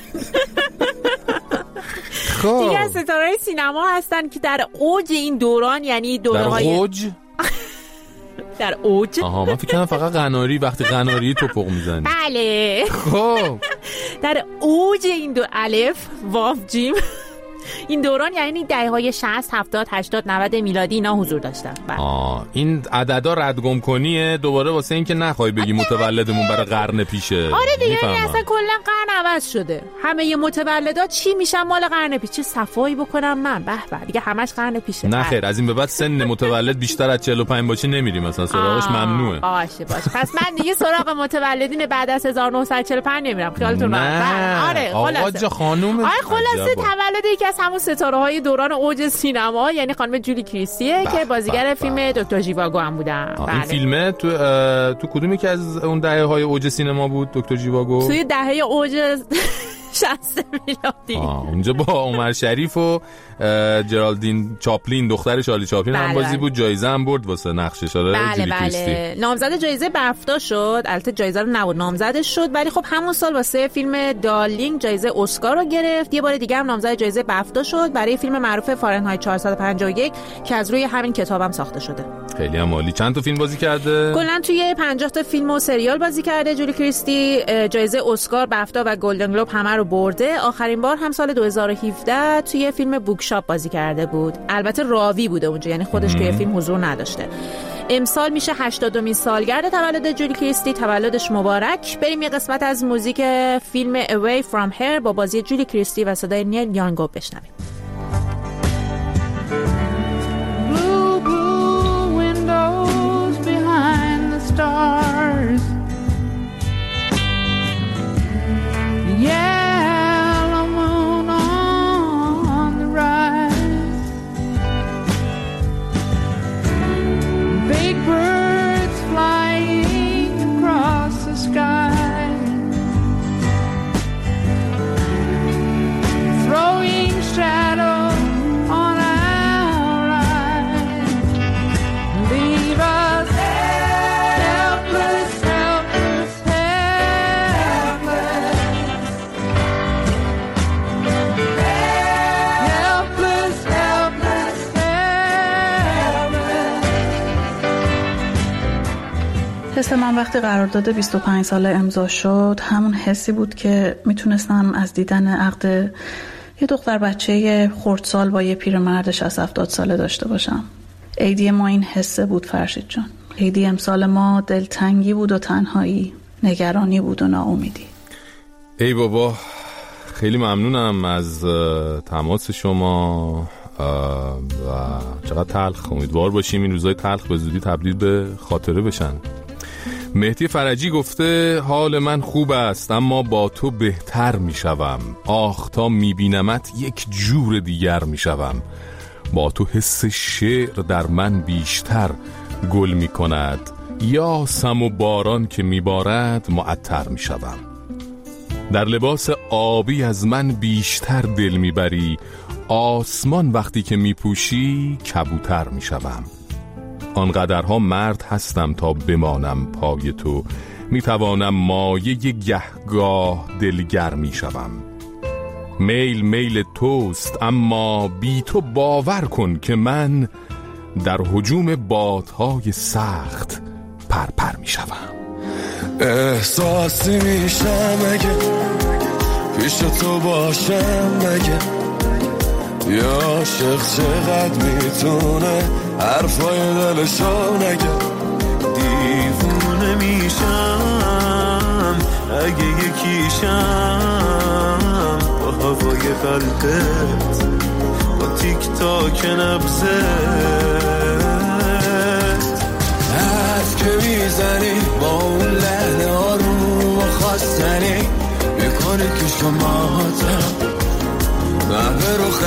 خب دیگه ستاره سینما هستن که در اوج این دوران یعنی دوره‌های در اوج در اوج. آها من فکر کنم فقط قناری وقتی قناری توپق میزنی. بله خب در اوج این دو الف واو جیم این دوران یعنی دهه‌های شصت هفتاد هشتاد نود میلادی اینا حضور داشتن. آه این عددا ردگم کنیه دوباره واسه این که نخوای بگی متولدمون برای قرن پیشه. آره دیگه یعنی اصلا کلا قرن عوض شده. همه ی متولدات چی میشن مال قرن پیش. چه صفایی بکنم من، به به دیگه همش قرن پیشه. نه خیر، از این به بعد سن متولد بیشتر از چهل و پنج باشه نمیریم، مثلا سراغش ممنوعه. باشه باشه، پس من دیگه سراغ متولدین بعد از هزار و نهصد و چهل و پنج نمیرم. خیالتون راحت. آره آقا جا خانم. آره خلاصه تولد یکی از همون ستاره های دوران اوج سینما، یعنی خانم جولی کریستیه که بازیگر فیلم دکتر ژیواگو هم بودن. این فیلمه تو تو کدومی که از اون دهه های اوج سینما بود دکتر ژیواگو؟ توی دهه اوج شصت میلادی. اونجا با عمر شریف و جرالدین چاپلین دختر شارلی چاپلین بله هم بازی بله. بود، جایزه هم برد واسه نقشش. آره بله بله، نامزد جایزه بفتا شد، البته جایزه رو نبود نامزدش شد، ولی خب همون سال واسه فیلم دارلینگ جایزه اسکار رو گرفت. یه بار دیگه هم نامزد جایزه بفتا شد برای فیلم معروف فارنهایت چهارصد و پنجاه و یک که از روی همین کتابم ساخته شده. خیلی هم عالی. چند تا فیلم بازی کرده؟ کلا توی پنجاه تا فیلم و سریال بازی کرده جولی کریستی. جایزه اسکار، بفتا و گلدن گلوب همه رو برده. آخرین بار هم سال دو هزار و هفده توی فیلم بوکشاپ بازی کرده بود. البته راوی بوده اونجا، یعنی خودش توی فیلم حضور نداشته. امسال میشه هشتادمین سالگرد تولد جولی کریستی. تولدش مبارک. بریم یه قسمت از موزیک فیلم Away From Here با بازی جولی کریستی و صدای نیل یانگ بشنویم. Blue, blue windows behind the stars. Yellow moon on the rise. Big birds flying across the sky. Throwing shadows on our eyes. Leave us helpless, helpless, helpless. Helpless, helpless, helpless. حس من وقتی قرارداد بیست و پنج ساله امضا شد همون حسی بود که میتونستم از دیدن عقد یه دختر بچه خردسال با یه پیرمرد شصت هفتاد ساله داشته باشم. عیدی ما این حسه بود فرشید جان. عیدی امسال ما دلتنگی بود و تنهایی، نگرانی بود و ناامیدی. ای بابا، خیلی ممنونم از تماس شما و چقدر تلخ. امیدوار باشیم این روزای تلخ به زودی تبدیل به خاطره بشن. مهدی فرجی گفته حال من خوب است اما با تو بهتر می شوم. آخ تا می بینمت یک جور دیگر می شوم. با تو حس شعر در من بیشتر گل می کند. یا سم و باران که می بارد معطر می شوم. در لباس آبی از من بیشتر دل می بری. آسمان وقتی که می پوشی کبوتر می شوم. آنقدرها مرد هستم تا بمانم پای تو. می توانم مایه گهگاه دلگر می شوم. میل میل توست اما بی تو باور کن که من در هجوم بادهای سخت پرپر می شوم. احساسی میشم اگه پیش تو باشم، مگه یا عاشق چقدر میتونه حرفای دلشو نگه. دیوونه میشم اگه یکیشم با هوای قلبت، با تیک تاک نبضت. حرف که میزنی با اون لحن آروم و خواستنی میکنی که شماتم به روخ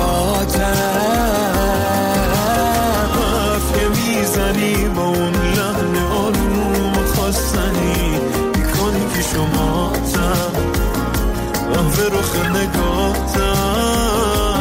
نگاتم. حرف که میزنی با اون لحن آروم و خواستنی میکنی که شماتم به روخ نگاتم.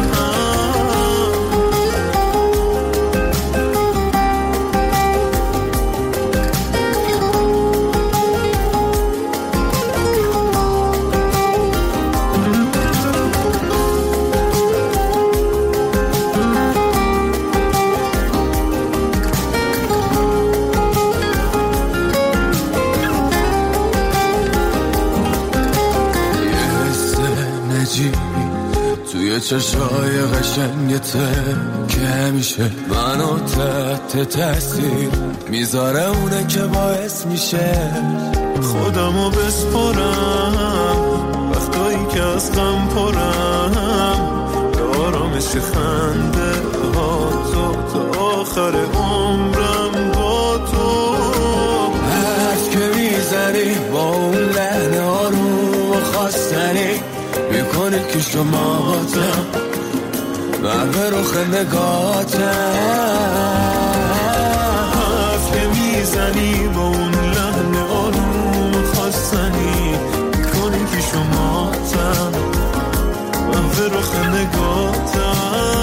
توی چشای قشنگته که همیشه منو تحت تاثیر میذاره، اونه که باعث میشه خودمو بسپرم که از غم پرم به آرامش خنده ها تو تا آخر عمرم با تو. حرف که میزنی با اون لحن آروم و خواستنی میکنه که شماتم من به رخ نگاتم. حرف که میزنی با اون لحن آروم خواستنی میکنه که شماتم من به رخ نگاتم.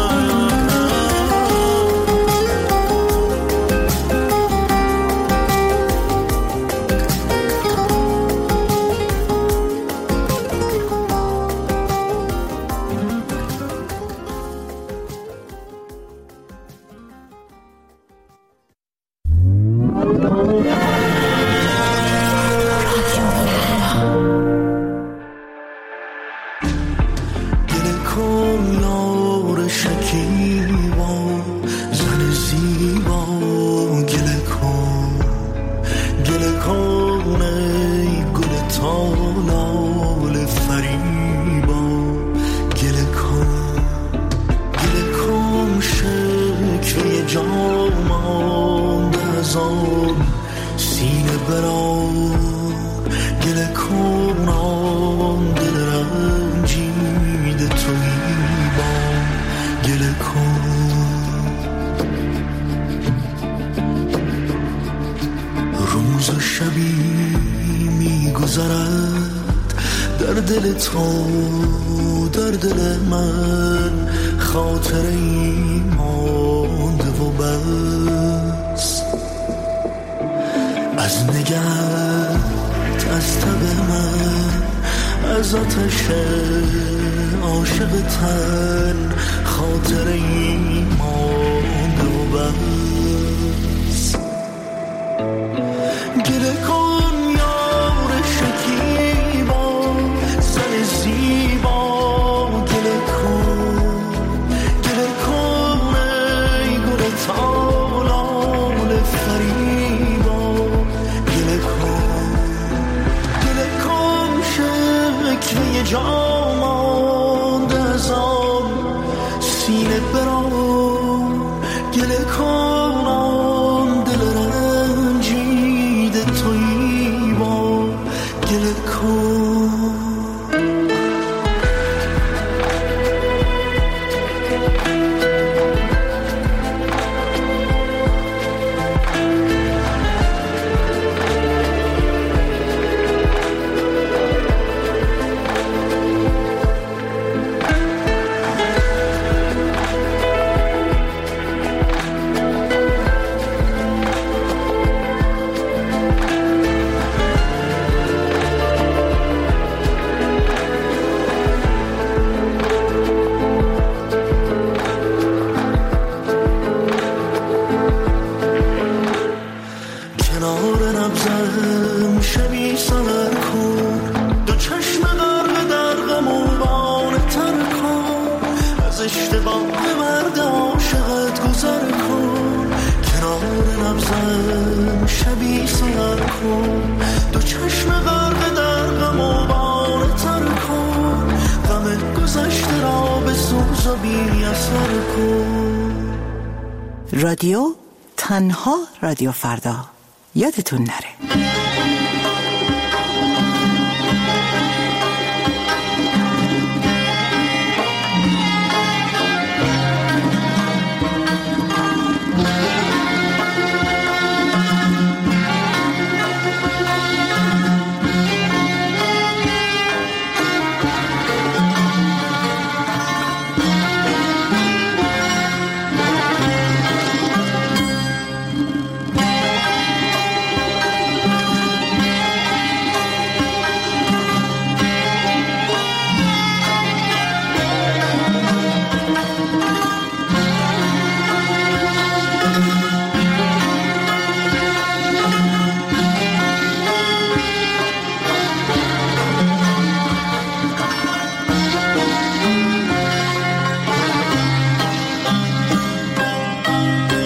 رادیو تنها رادیو فردا یادتون نره.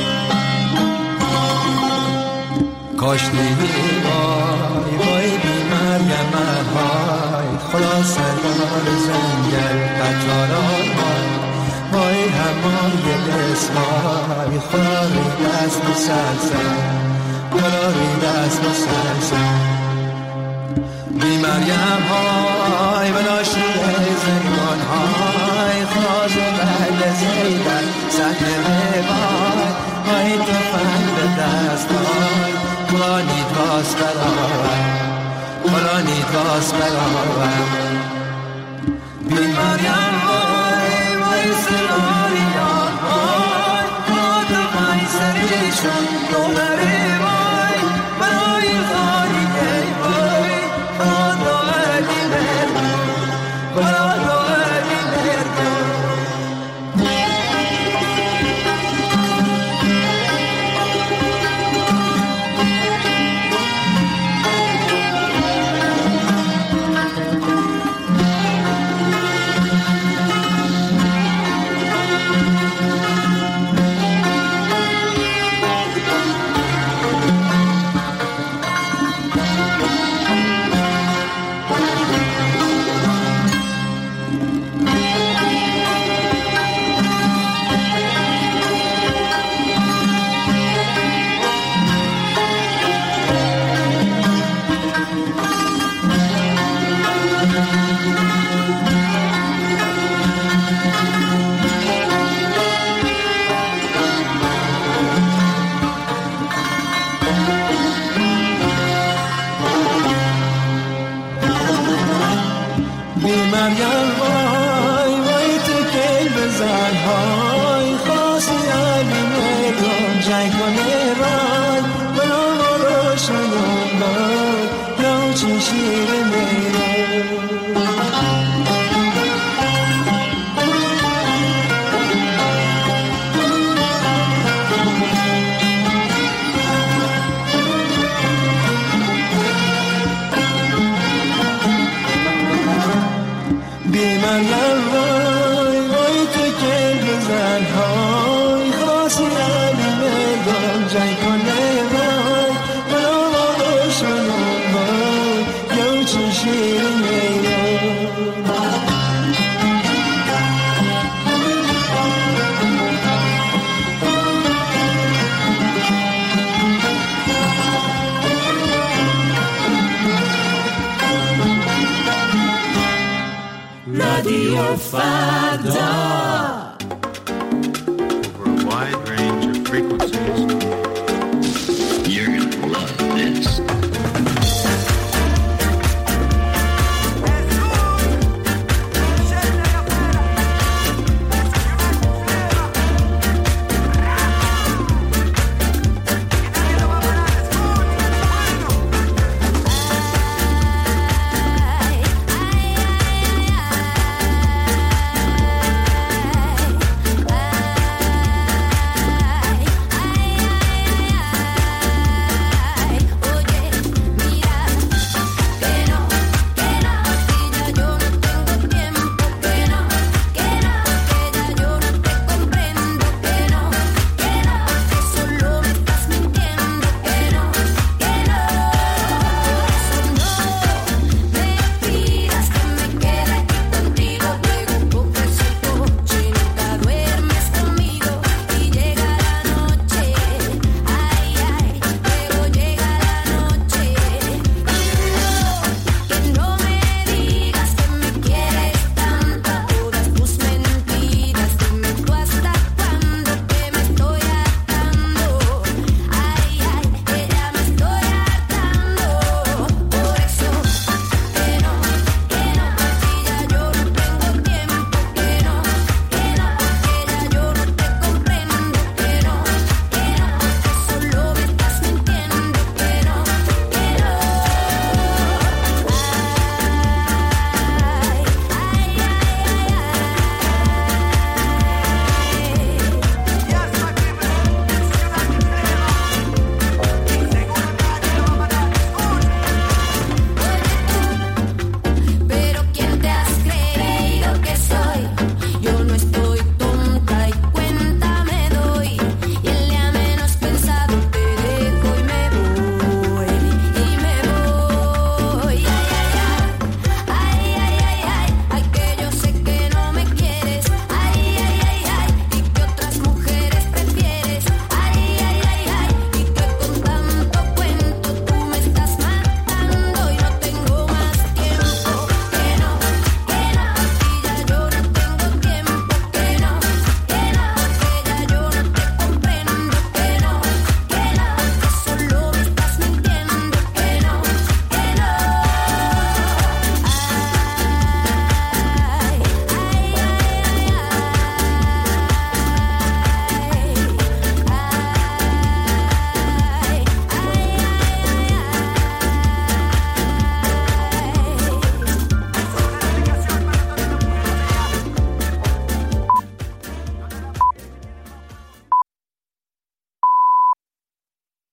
کاش نمی وای وای بی مریم های خدا سردار زنگل قطاران های وای همای دسمای خدا رید از مسلسل خدا رید از مسلسل بی مریم های بلاشی زنگان های خواز بل زیدن سهل بای های تو فند دست های خدا نید واس برای خدا نید واس برای بی مریم های وای سلاریان های خدا وای سریشون دولره وای برای خاری وای خدا علی مردم خدا علی مردم مریم وای وای تو که بزن های خاصی علی میدون جنگ کنه رای برو برو شنون بای نو چی شیر میرون مریم وای وای تو که بزن های خاصی علی میدان جنگ کنه وای برو برو شنون وای یو چی شیر میرون رادیو فردا